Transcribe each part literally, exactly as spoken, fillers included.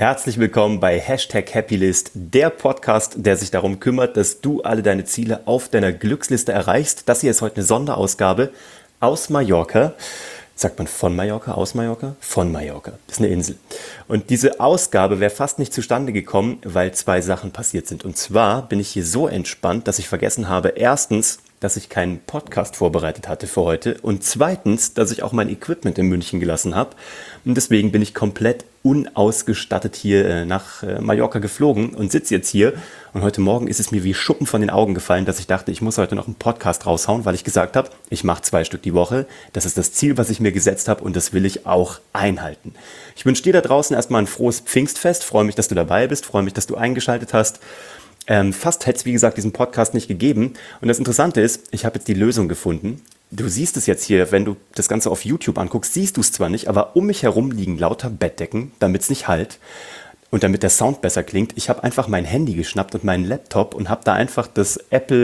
Herzlich willkommen bei Hashtag Happylist, der Podcast, der sich darum kümmert, dass du alle deine Ziele auf deiner Glücksliste erreichst. Das hier ist heute eine Sonderausgabe aus Mallorca. Sagt man von Mallorca, aus Mallorca? Von Mallorca. Das ist eine Insel. Und diese Ausgabe wäre fast nicht zustande gekommen, weil zwei Sachen passiert sind. Und zwar bin ich hier so entspannt, dass ich vergessen habe, erstens, dass ich keinen Podcast vorbereitet hatte für heute und zweitens, dass ich auch mein Equipment in München gelassen habe. Und deswegen bin ich komplett unausgestattet hier äh, nach äh, Mallorca geflogen und sitze jetzt hier. Und heute Morgen ist es mir wie Schuppen von den Augen gefallen, dass ich dachte, ich muss heute noch einen Podcast raushauen, weil ich gesagt habe, ich mache zwei Stück die Woche. Das ist das Ziel, was ich mir gesetzt habe und das will ich auch einhalten. Ich wünsche dir da draußen erstmal ein frohes Pfingstfest. Freue mich, dass du dabei bist. Freue mich, dass du eingeschaltet hast. Ähm, fast hätte es, wie gesagt, diesen Podcast nicht gegeben. Und das Interessante ist, ich habe jetzt die Lösung gefunden. Du siehst es jetzt hier, wenn du das Ganze auf YouTube anguckst, siehst du es zwar nicht, aber um mich herum liegen lauter Bettdecken, damit es nicht hallt und damit der Sound besser klingt. Ich habe einfach mein Handy geschnappt und meinen Laptop und habe da einfach das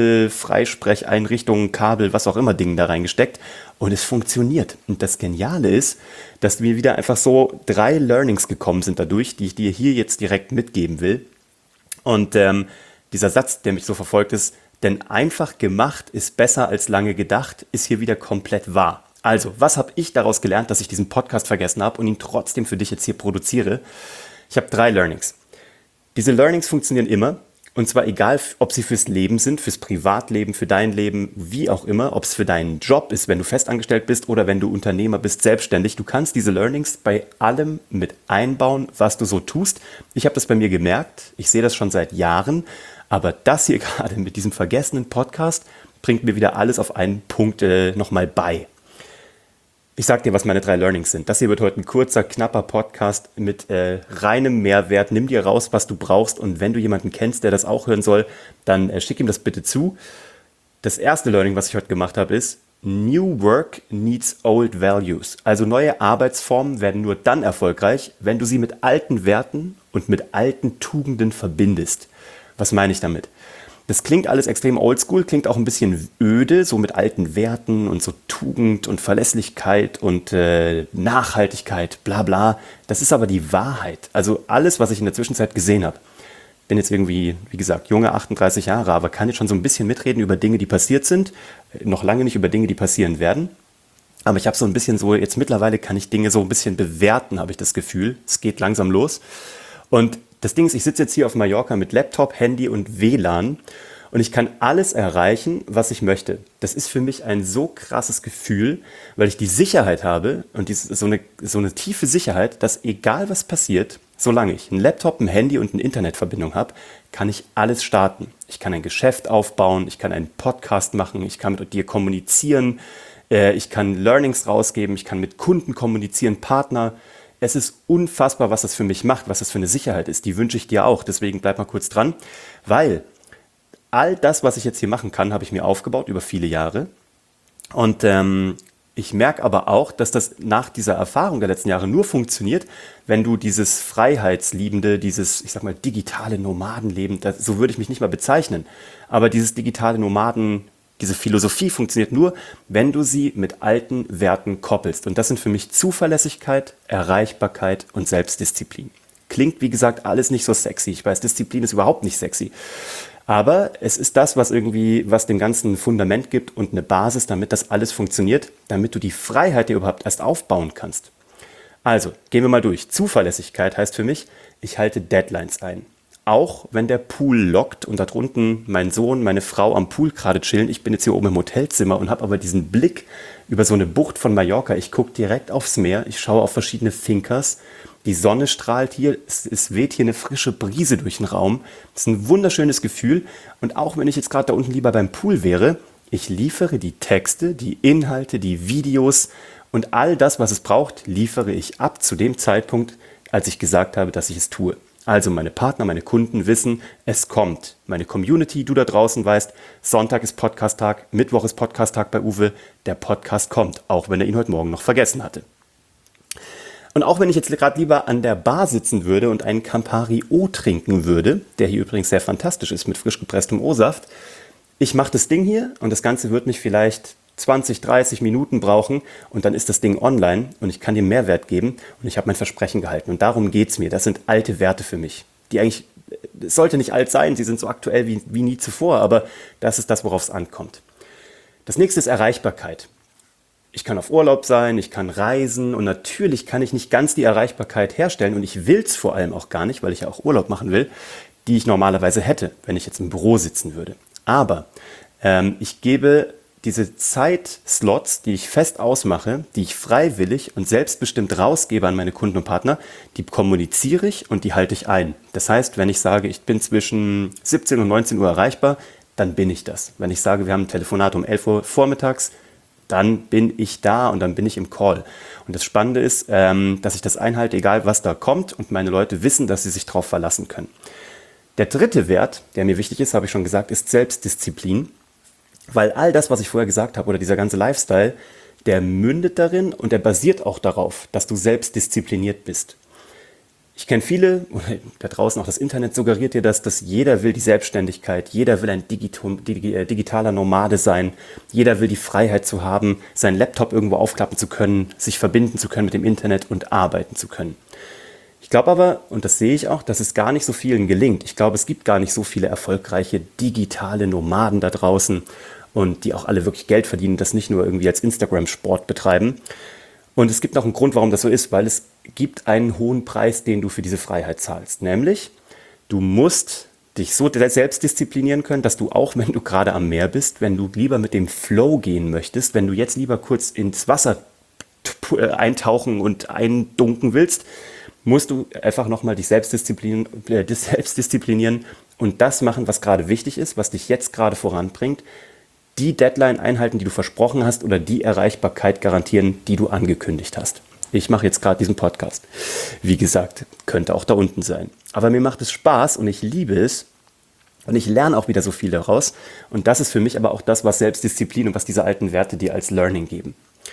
Apple-Freisprecheinrichtung, Kabel, was auch immer Ding da reingesteckt und es funktioniert. Und das Geniale ist, dass mir wieder einfach so drei Learnings gekommen sind dadurch, die ich dir hier jetzt direkt mitgeben will. Und ähm, dieser Satz, der mich so verfolgt ist, denn einfach gemacht ist besser als lange gedacht, ist hier wieder komplett wahr. Also, was habe ich daraus gelernt, dass ich diesen Podcast vergessen habe und ihn trotzdem für dich jetzt hier produziere? Ich habe drei Learnings. Diese Learnings funktionieren immer und zwar egal, ob sie fürs Leben sind, fürs Privatleben, für dein Leben, wie auch immer, ob es für deinen Job ist, wenn du festangestellt bist oder wenn du Unternehmer bist, selbstständig. Du kannst diese Learnings bei allem mit einbauen, was du so tust. Ich habe das bei mir gemerkt, ich sehe das schon seit Jahren. Aber das hier gerade mit diesem vergessenen Podcast bringt mir wieder alles auf einen Punkt äh, nochmal bei. Ich sag dir, was meine drei Learnings sind. Das hier wird heute ein kurzer, knapper Podcast mit äh, reinem Mehrwert. Nimm dir raus, was du brauchst und wenn du jemanden kennst, der das auch hören soll, dann äh, schick ihm das bitte zu. Das erste Learning, was ich heute gemacht habe, ist New Work needs old values. Also neue Arbeitsformen werden nur dann erfolgreich, wenn du sie mit alten Werten und mit alten Tugenden verbindest. Was meine ich damit? Das klingt alles extrem oldschool, klingt auch ein bisschen öde, so mit alten Werten und so Tugend und Verlässlichkeit und äh, Nachhaltigkeit, bla bla. Das ist aber die Wahrheit. Also alles, was ich in der Zwischenzeit gesehen habe. Bin jetzt irgendwie, wie gesagt, junge achtunddreißig Jahre, aber kann jetzt schon so ein bisschen mitreden über Dinge, die passiert sind. Noch lange nicht über Dinge, die passieren werden. Aber ich habe so ein bisschen so, jetzt mittlerweile kann ich Dinge so ein bisschen bewerten, habe ich das Gefühl. Es geht langsam los. Und das Ding ist, ich sitze jetzt hier auf Mallorca mit Laptop, Handy und W L A N und ich kann alles erreichen, was ich möchte. Das ist für mich ein so krasses Gefühl, weil ich die Sicherheit habe und dies, so, eine, so eine tiefe Sicherheit, dass egal was passiert, solange ich einen Laptop, ein Handy und eine Internetverbindung habe, kann ich alles starten. Ich kann ein Geschäft aufbauen, ich kann einen Podcast machen, ich kann mit dir kommunizieren, äh, ich kann Learnings rausgeben, ich kann mit Kunden kommunizieren, Partner. Es ist unfassbar, was das für mich macht, was das für eine Sicherheit ist. Die wünsche ich dir auch. Deswegen bleib mal kurz dran, weil all das, was ich jetzt hier machen kann, habe ich mir aufgebaut über viele Jahre. Und ähm, ich merke aber auch, dass das nach dieser Erfahrung der letzten Jahre nur funktioniert, wenn du dieses Freiheitsliebende, dieses, ich sag mal, digitale Nomadenleben, das, so würde ich mich nicht mal bezeichnen, aber dieses digitale Nomaden Diese Philosophie funktioniert nur, wenn du sie mit alten Werten koppelst. Und das sind für mich Zuverlässigkeit, Erreichbarkeit und Selbstdisziplin. Klingt, wie gesagt, alles nicht so sexy. Ich weiß, Disziplin ist überhaupt nicht sexy. Aber es ist das, was irgendwie, was dem Ganzen ein Fundament gibt und eine Basis, damit das alles funktioniert, damit du die Freiheit dir überhaupt erst aufbauen kannst. Also, gehen wir mal durch. Zuverlässigkeit heißt für mich, ich halte Deadlines ein. Auch wenn der Pool lockt und da drunten mein Sohn, meine Frau am Pool gerade chillen. Ich bin jetzt hier oben im Hotelzimmer und habe aber diesen Blick über so eine Bucht von Mallorca. Ich gucke direkt aufs Meer, ich schaue auf verschiedene Finkers. Die Sonne strahlt hier, es, es weht hier eine frische Brise durch den Raum. Das ist ein wunderschönes Gefühl. Und auch wenn ich jetzt gerade da unten lieber beim Pool wäre, ich liefere die Texte, die Inhalte, die Videos und all das, was es braucht, liefere ich ab zu dem Zeitpunkt, als ich gesagt habe, dass ich es tue. Also meine Partner, meine Kunden wissen, es kommt. Meine Community, du da draußen weißt, Sonntag ist Podcast-Tag, Mittwoch ist Podcast-Tag bei Uwe. Der Podcast kommt, auch wenn er ihn heute Morgen noch vergessen hatte. Und auch wenn ich jetzt gerade lieber an der Bar sitzen würde und einen Campari O trinken würde, der hier übrigens sehr fantastisch ist mit frisch gepresstem O-Saft, ich mache das Ding hier und das Ganze wird mich vielleicht zwanzig, dreißig Minuten brauchen und dann ist das Ding online und ich kann dir Mehrwert geben und ich habe mein Versprechen gehalten. Und darum geht es mir. Das sind alte Werte für mich, die eigentlich, es sollte nicht alt sein, sie sind so aktuell wie, wie nie zuvor, aber das ist das, worauf es ankommt. Das nächste ist Erreichbarkeit. Ich kann auf Urlaub sein, ich kann reisen und natürlich kann ich nicht ganz die Erreichbarkeit herstellen und ich will es vor allem auch gar nicht, weil ich ja auch Urlaub machen will, die ich normalerweise hätte, wenn ich jetzt im Büro sitzen würde. Aber ähm, ich gebe diese Zeitslots, die ich fest ausmache, die ich freiwillig und selbstbestimmt rausgebe an meine Kunden und Partner, die kommuniziere ich und die halte ich ein. Das heißt, wenn ich sage, ich bin zwischen siebzehn und neunzehn Uhr erreichbar, dann bin ich das. Wenn ich sage, wir haben ein Telefonat um elf Uhr vormittags, dann bin ich da und dann bin ich im Call. Und das Spannende ist, ähm, dass ich das einhalte, egal was da kommt und meine Leute wissen, dass sie sich darauf verlassen können. Der dritte Wert, der mir wichtig ist, habe ich schon gesagt, ist Selbstdisziplin. Weil all das, was ich vorher gesagt habe, oder dieser ganze Lifestyle, der mündet darin und der basiert auch darauf, dass du selbst diszipliniert bist. Ich kenne viele, oder da draußen auch das Internet suggeriert dir das, dass jeder will die Selbstständigkeit, jeder will ein Digitum, digitaler Nomade sein, jeder will die Freiheit zu haben, seinen Laptop irgendwo aufklappen zu können, sich verbinden zu können mit dem Internet und arbeiten zu können. Ich glaube aber, und das sehe ich auch, dass es gar nicht so vielen gelingt. Ich glaube, es gibt gar nicht so viele erfolgreiche digitale Nomaden da draußen und die auch alle wirklich Geld verdienen, das nicht nur irgendwie als Instagram-Sport betreiben. Und es gibt noch einen Grund, warum das so ist, weil es gibt einen hohen Preis, den du für diese Freiheit zahlst. Nämlich, du musst dich so selbst disziplinieren können, dass du auch, wenn du gerade am Meer bist, wenn du lieber mit dem Flow gehen möchtest, wenn du jetzt lieber kurz ins Wasser eintauchen und eindunken willst, musst du einfach nochmal dich selbst disziplinieren, äh, selbst disziplinieren und das machen, was gerade wichtig ist, was dich jetzt gerade voranbringt, die Deadline einhalten, die du versprochen hast oder die Erreichbarkeit garantieren, die du angekündigt hast. Ich mache jetzt gerade diesen Podcast. Wie gesagt, könnte auch da unten sein. Aber mir macht es Spaß und ich liebe es und ich lerne auch wieder so viel daraus. Und das ist für mich aber auch das, was Selbstdisziplin und was diese alten Werte dir als Learning geben.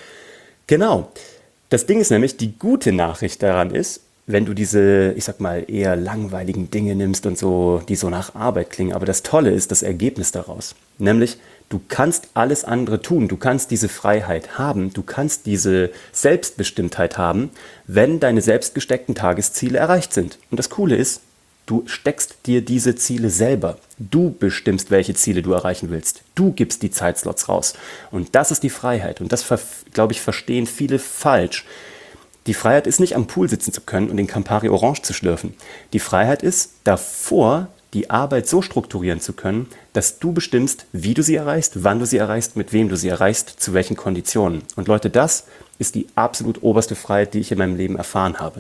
Genau. Das Ding ist nämlich, die gute Nachricht daran ist, wenn du diese, ich sag mal, eher langweiligen Dinge nimmst und so, die so nach Arbeit klingen. Aber das Tolle ist das Ergebnis daraus. Nämlich, du kannst alles andere tun. Du kannst diese Freiheit haben. Du kannst diese Selbstbestimmtheit haben, wenn deine selbst gesteckten Tagesziele erreicht sind. Und das Coole ist, du steckst dir diese Ziele selber. Du bestimmst, welche Ziele du erreichen willst. Du gibst die Zeitslots raus. Und das ist die Freiheit. Und das, glaube ich, verstehen viele falsch. Die Freiheit ist nicht am Pool sitzen zu können und den Campari Orange zu schlürfen. Die Freiheit ist, davor die Arbeit so strukturieren zu können, dass du bestimmst, wie du sie erreichst, wann du sie erreichst, mit wem du sie erreichst, zu welchen Konditionen. Und Leute, das ist die absolut oberste Freiheit, die ich in meinem Leben erfahren habe.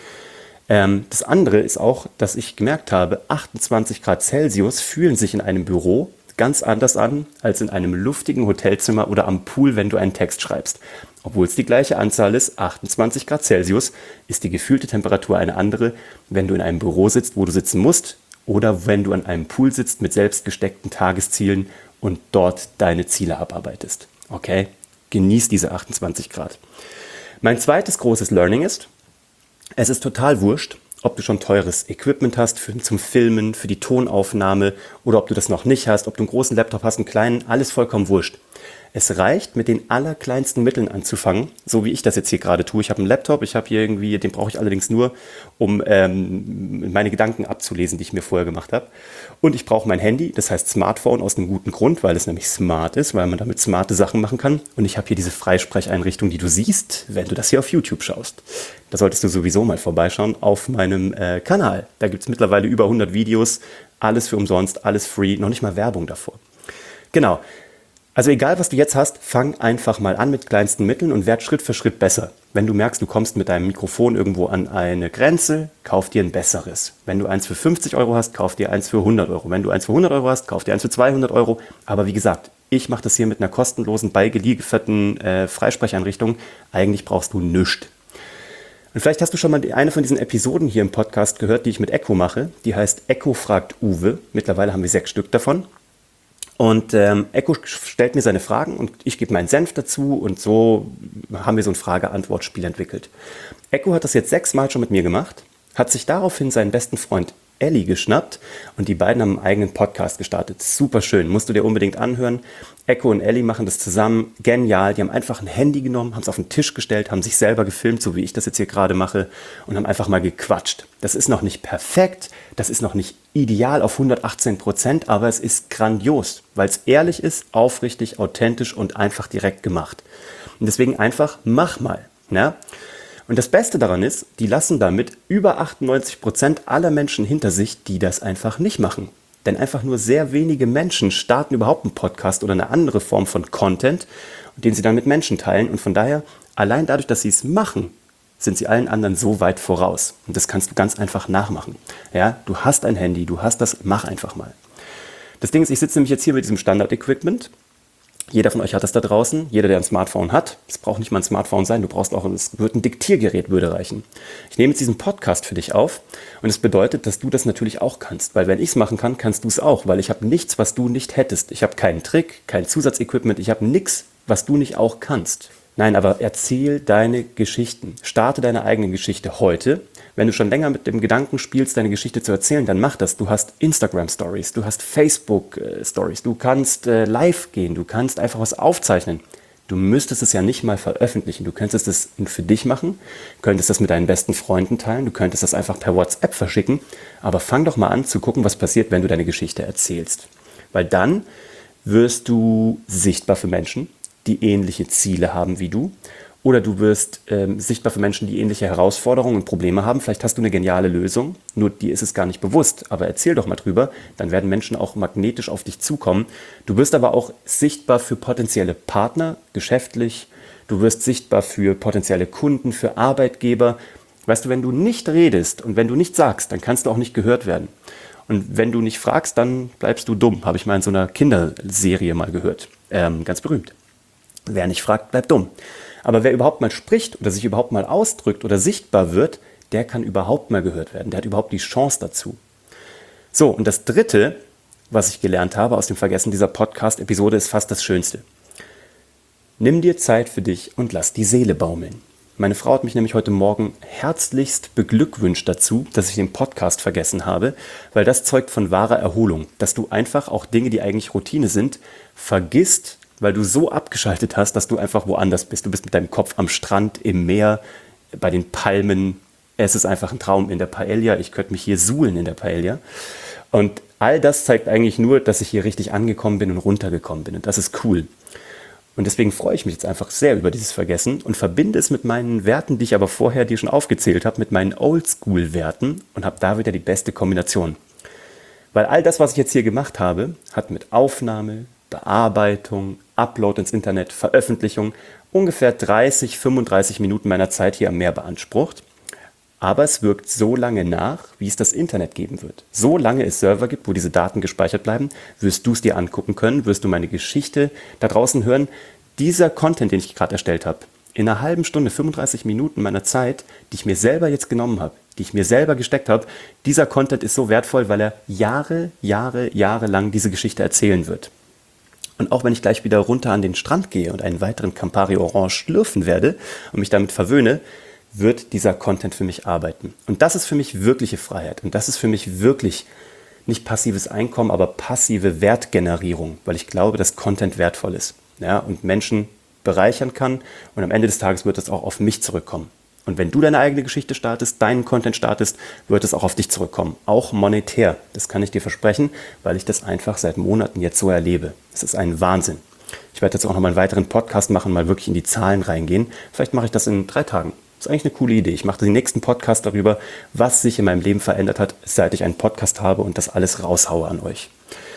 Ähm, das andere ist auch, dass ich gemerkt habe, achtundzwanzig Grad Celsius fühlen sich in einem Büro ganz anders an als in einem luftigen Hotelzimmer oder am Pool, wenn du einen Text schreibst. Obwohl es die gleiche Anzahl ist, achtundzwanzig Grad Celsius, ist die gefühlte Temperatur eine andere, wenn du in einem Büro sitzt, wo du sitzen musst, oder wenn du an einem Pool sitzt mit selbst gesteckten Tageszielen und dort deine Ziele abarbeitest. Okay? Genieß diese achtundzwanzig Grad. Mein zweites großes Learning ist, es ist total wurscht, ob du schon teures Equipment hast für, zum Filmen, für die Tonaufnahme oder ob du das noch nicht hast, ob du einen großen Laptop hast, einen kleinen, alles vollkommen wurscht. Es reicht, mit den allerkleinsten Mitteln anzufangen, so wie ich das jetzt hier gerade tue. Ich habe einen Laptop, ich habe hier irgendwie, den brauche ich allerdings nur, um ähm, meine Gedanken abzulesen, die ich mir vorher gemacht habe. Und ich brauche mein Handy, das heißt Smartphone, aus einem guten Grund, weil es nämlich smart ist, weil man damit smarte Sachen machen kann. Und ich habe hier diese Freisprecheinrichtung, die du siehst, wenn du das hier auf YouTube schaust. Da solltest du sowieso mal vorbeischauen auf meinem äh, Kanal. Da gibt es mittlerweile über hundert Videos, alles für umsonst, alles free, noch nicht mal Werbung davor. Genau. Also egal, was du jetzt hast, fang einfach mal an mit kleinsten Mitteln und werd Schritt für Schritt besser. Wenn du merkst, du kommst mit deinem Mikrofon irgendwo an eine Grenze, kauf dir ein besseres. Wenn du eins für fünfzig Euro hast, kauf dir eins für hundert Euro. Wenn du eins für hundert Euro hast, kauf dir eins für zweihundert Euro. Aber wie gesagt, ich mache das hier mit einer kostenlosen, beigelieferten äh, Freisprecheinrichtung. Eigentlich brauchst du nichts. Und vielleicht hast du schon mal eine von diesen Episoden hier im Podcast gehört, die ich mit Echo mache. Die heißt Echo fragt Uwe. Mittlerweile haben wir sechs Stück davon. Und ähm, Echo stellt mir seine Fragen und ich gebe meinen Senf dazu und so haben wir so ein Frage-Antwort-Spiel entwickelt. Echo hat das jetzt sechsmal schon mit mir gemacht, hat sich daraufhin seinen besten Freund Ellie geschnappt und die beiden haben einen eigenen Podcast gestartet. Super schön, musst du dir unbedingt anhören. Echo und Ellie machen das zusammen, genial. Die haben einfach ein Handy genommen, haben es auf den Tisch gestellt, haben sich selber gefilmt, so wie ich das jetzt hier gerade mache, und haben einfach mal gequatscht. Das ist noch nicht perfekt, das ist noch nicht ideal auf hundertachtzehn Prozent, aber es ist grandios, weil es ehrlich ist, aufrichtig, authentisch und einfach direkt gemacht. Und deswegen einfach, mach mal. Ne? Und das Beste daran ist, die lassen damit über achtundneunzig Prozent aller Menschen hinter sich, die das einfach nicht machen. Denn einfach nur sehr wenige Menschen starten überhaupt einen Podcast oder eine andere Form von Content, den sie dann mit Menschen teilen. Und von daher, allein dadurch, dass sie es machen, sind sie allen anderen so weit voraus. Und das kannst du ganz einfach nachmachen. Ja, du hast ein Handy, du hast das, mach einfach mal. Das Ding ist, ich sitze nämlich jetzt hier mit diesem Standard-Equipment. Jeder von euch hat das da draußen, jeder, der ein Smartphone hat. Es braucht nicht mal ein Smartphone sein, du brauchst auch, es wird ein Diktiergerät, würde reichen. Ich nehme jetzt diesen Podcast für dich auf und es bedeutet, dass du das natürlich auch kannst. Weil wenn ich es machen kann, kannst du es auch, weil ich habe nichts, was du nicht hättest. Ich habe keinen Trick, kein Zusatzequipment, ich habe nichts, was du nicht auch kannst. Nein, aber erzähl deine Geschichten. Starte deine eigene Geschichte heute. Wenn du schon länger mit dem Gedanken spielst, deine Geschichte zu erzählen, dann mach das. Du hast Instagram-Stories, du hast Facebook-Stories, du kannst äh, live gehen, du kannst einfach was aufzeichnen. Du müsstest es ja nicht mal veröffentlichen. Du könntest es für dich machen, könntest das mit deinen besten Freunden teilen, du könntest das einfach per WhatsApp verschicken. Aber fang doch mal an zu gucken, was passiert, wenn du deine Geschichte erzählst. Weil dann wirst du sichtbar für Menschen, die ähnliche Ziele haben wie du. Oder du wirst ähm, sichtbar für Menschen, die ähnliche Herausforderungen und Probleme haben. Vielleicht hast du eine geniale Lösung, nur dir ist es gar nicht bewusst. Aber erzähl doch mal drüber, dann werden Menschen auch magnetisch auf dich zukommen. Du wirst aber auch sichtbar für potenzielle Partner, geschäftlich. Du wirst sichtbar für potenzielle Kunden, für Arbeitgeber. Weißt du, wenn du nicht redest und wenn du nicht sagst, dann kannst du auch nicht gehört werden. Und wenn du nicht fragst, dann bleibst du dumm. Habe ich mal in so einer Kinderserie mal gehört. Ähm, ganz berühmt. Wer nicht fragt, bleibt dumm. Aber wer überhaupt mal spricht oder sich überhaupt mal ausdrückt oder sichtbar wird, der kann überhaupt mal gehört werden. Der hat überhaupt die Chance dazu. So, und das Dritte, was ich gelernt habe aus dem Vergessen dieser Podcast-Episode, ist fast das Schönste. Nimm dir Zeit für dich und lass die Seele baumeln. Meine Frau hat mich nämlich heute Morgen herzlichst beglückwünscht dazu, dass ich den Podcast vergessen habe, weil das zeugt von wahrer Erholung, dass du einfach auch Dinge, die eigentlich Routine sind, vergisst, weil du so abgeschaltet hast, dass du einfach woanders bist. Du bist mit deinem Kopf am Strand, im Meer, bei den Palmen. Es ist einfach ein Traum in der Paella. Ich könnte mich hier suhlen in der Paella. Und all das zeigt eigentlich nur, dass ich hier richtig angekommen bin und runtergekommen bin. Und das ist cool. Und deswegen freue ich mich jetzt einfach sehr über dieses Vergessen und verbinde es mit meinen Werten, die ich aber vorher dir schon aufgezählt habe, mit meinen Oldschool-Werten und habe da wieder die beste Kombination. Weil all das, was ich jetzt hier gemacht habe, hat mit Aufnahme, Bearbeitung, Upload ins Internet, Veröffentlichung ungefähr dreißig, fünfunddreißig Minuten meiner Zeit hier am Meer beansprucht. Aber es wirkt so lange nach, wie es das Internet geben wird. So lange es Server gibt, wo diese Daten gespeichert bleiben, wirst du es dir angucken können, wirst du meine Geschichte da draußen hören. Dieser Content, den ich gerade erstellt habe, in einer halben Stunde, fünfunddreißig Minuten meiner Zeit, die ich mir selber jetzt genommen habe, die ich mir selber gesteckt habe, dieser Content ist so wertvoll, weil er Jahre, Jahre, Jahre lang diese Geschichte erzählen wird. Und auch wenn ich gleich wieder runter an den Strand gehe und einen weiteren Campari Orange schlürfen werde und mich damit verwöhne, wird dieser Content für mich arbeiten. Und das ist für mich wirkliche Freiheit. Und das ist für mich wirklich nicht passives Einkommen, aber passive Wertgenerierung, weil ich glaube, dass Content wertvoll ist, ja, und Menschen bereichern kann. Und am Ende des Tages wird es auch auf mich zurückkommen. Und wenn du deine eigene Geschichte startest, deinen Content startest, wird es auch auf dich zurückkommen. Auch monetär. Das kann ich dir versprechen, weil ich das einfach seit Monaten jetzt so erlebe. Es ist ein Wahnsinn. Ich werde jetzt auch noch mal einen weiteren Podcast machen, mal wirklich in die Zahlen reingehen. Vielleicht mache ich das in drei Tagen. Das ist eigentlich eine coole Idee. Ich mache den nächsten Podcast darüber, was sich in meinem Leben verändert hat, seit ich einen Podcast habe und das alles raushaue an euch.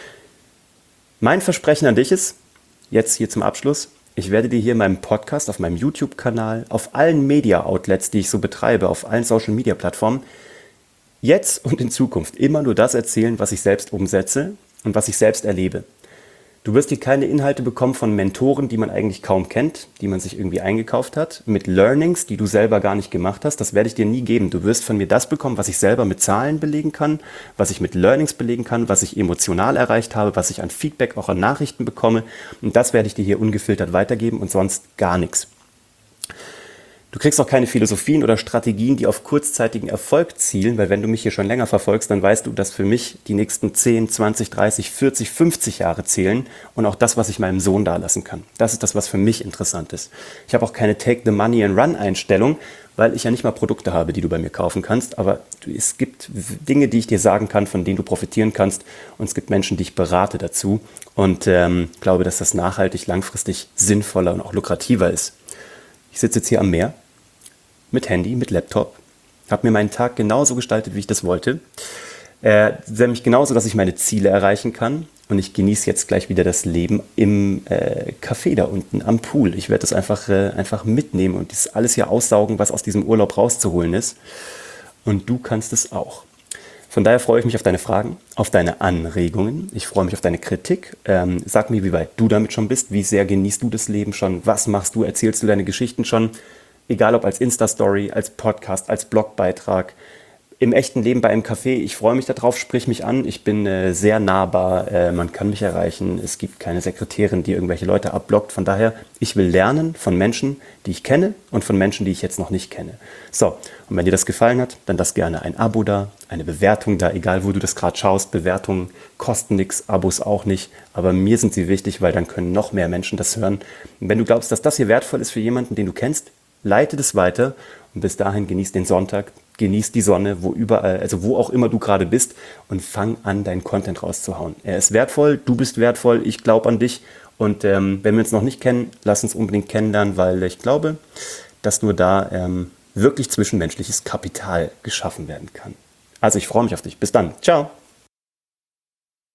Mein Versprechen an dich ist, jetzt hier zum Abschluss, ich werde dir hier in meinem Podcast, auf meinem YouTube-Kanal, auf allen Media-Outlets, die ich so betreibe, auf allen Social-Media-Plattformen, jetzt und in Zukunft immer nur das erzählen, was ich selbst umsetze und was ich selbst erlebe. Du wirst hier keine Inhalte bekommen von Mentoren, die man eigentlich kaum kennt, die man sich irgendwie eingekauft hat, mit Learnings, die du selber gar nicht gemacht hast. Das werde ich dir nie geben. Du wirst von mir das bekommen, was ich selber mit Zahlen belegen kann, was ich mit Learnings belegen kann, was ich emotional erreicht habe, was ich an Feedback, auch an Nachrichten bekomme. Und das werde ich dir hier ungefiltert weitergeben und sonst gar nichts. Du kriegst auch keine Philosophien oder Strategien, die auf kurzzeitigen Erfolg zielen, weil wenn du mich hier schon länger verfolgst, dann weißt du, dass für mich die nächsten zehn, zwanzig, dreißig, vierzig, fünfzig Jahre zählen und auch das, was ich meinem Sohn dalassen kann. Das ist das, was für mich interessant ist. Ich habe auch keine Take the Money and Run Einstellung, weil ich ja nicht mal Produkte habe, die du bei mir kaufen kannst, aber es gibt Dinge, die ich dir sagen kann, von denen du profitieren kannst und es gibt Menschen, die ich berate dazu und ähm, glaube, dass das nachhaltig, langfristig sinnvoller und auch lukrativer ist. Ich sitze jetzt hier am Meer, mit Handy, mit Laptop, habe mir meinen Tag genauso gestaltet, wie ich das wollte. Äh, nämlich genauso, dass ich meine Ziele erreichen kann. Und ich genieße jetzt gleich wieder das Leben im äh, Café da unten am Pool. Ich werde das einfach, äh, einfach mitnehmen und das alles hier aussaugen, was aus diesem Urlaub rauszuholen ist. Und du kannst es auch. Von daher freue ich mich auf deine Fragen, auf deine Anregungen. Ich freue mich auf deine Kritik. Ähm, sag mir, wie weit du damit schon bist. Wie sehr genießt du das Leben schon? Was machst du? Erzählst du deine Geschichten schon? Egal ob als Insta-Story, als Podcast, als Blogbeitrag, im echten Leben bei einem Café. Ich freue mich darauf, sprich mich an. Ich bin äh, sehr nahbar. Äh, man kann mich erreichen. Es gibt keine Sekretärin, die irgendwelche Leute abblockt. Von daher, ich will lernen von Menschen, die ich kenne und von Menschen, die ich jetzt noch nicht kenne. So, und wenn dir das gefallen hat, dann lass gerne ein Abo da, eine Bewertung da, egal wo du das gerade schaust. Bewertungen kosten nichts, Abos auch nicht. Aber mir sind sie wichtig, weil dann können noch mehr Menschen das hören. Und wenn du glaubst, dass das hier wertvoll ist für jemanden, den du kennst, leite das weiter und bis dahin genieß den Sonntag, genieß die Sonne, wo überall, also wo auch immer du gerade bist und fang an, deinen Content rauszuhauen. Er ist wertvoll, du bist wertvoll, ich glaube an dich und ähm, wenn wir uns noch nicht kennen, lass uns unbedingt kennenlernen, weil ich glaube, dass nur da ähm, wirklich zwischenmenschliches Kapital geschaffen werden kann. Also ich freue mich auf dich. Bis dann. Ciao.